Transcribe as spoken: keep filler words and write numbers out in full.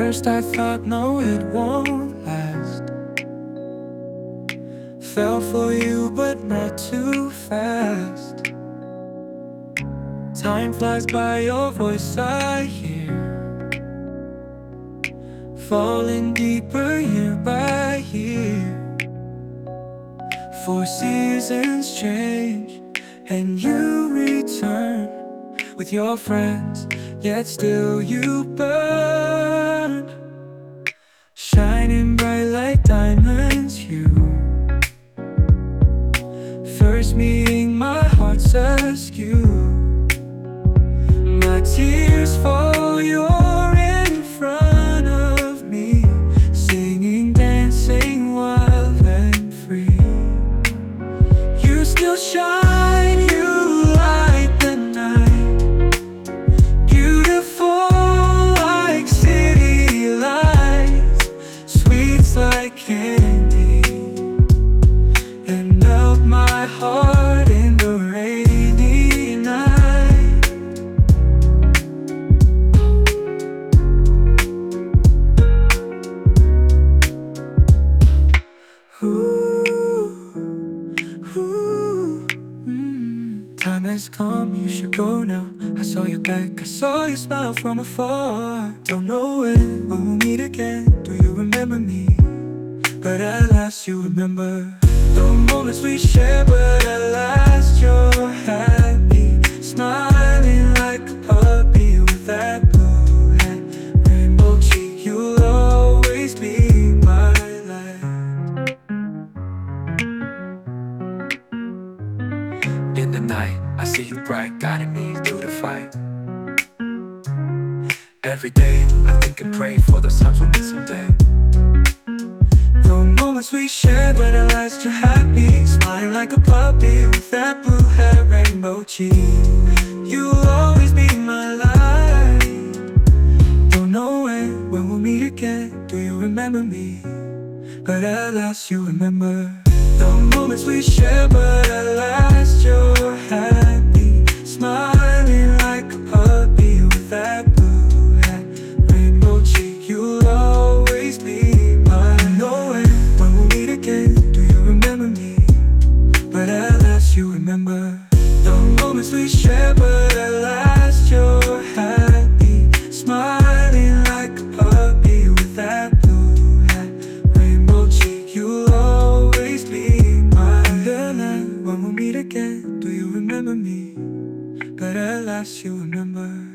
first I thought, no, it won't last. Fell for you, but not too fast. Time flies by, your voice I hear, falling deeper year by year. Four seasons change, and you return with your friends, yet still you burn, shining bright like diamonds. You first meeting, my heart's askew. My tears fall, you're in front of me, singing, dancing, wild and free. You still shine, you light the night, beautiful like city lights, sweet like candy, and melt my heart in the rainy night. Ooh, ooh, mm. Time has come, you should go now. I saw your back, I saw your smile from afar. Don't know when we'll meet again. Do you remember me? But at last you remember the moments we shared. But at last you're happy, smiling like a puppy with that blue hat, rainbow cheek. You'll always be my light. In the night, I see you bright, guiding me through the fight. Every day, I think and pray for those times we'll meet someday. The moments we shared, when at last you're happy, smiling like a puppy with that blue hair, rainbow cheek. You'll always be my light. Don't know when, when we'll meet again. Do you remember me? But at last you remember the moments we shared. But at last you're happy, smiling like a puppy with that blue hat, rainbow cheek. You'll always be mine. No way, when we'll meet again. Do you remember me? But at last you remember the moments we shared. But at last you're happy, smiling like a puppy with that blue hat, rainbow cheek. You'll always be mine. Then when we'll meet again. Do you remember me? But at last you remember.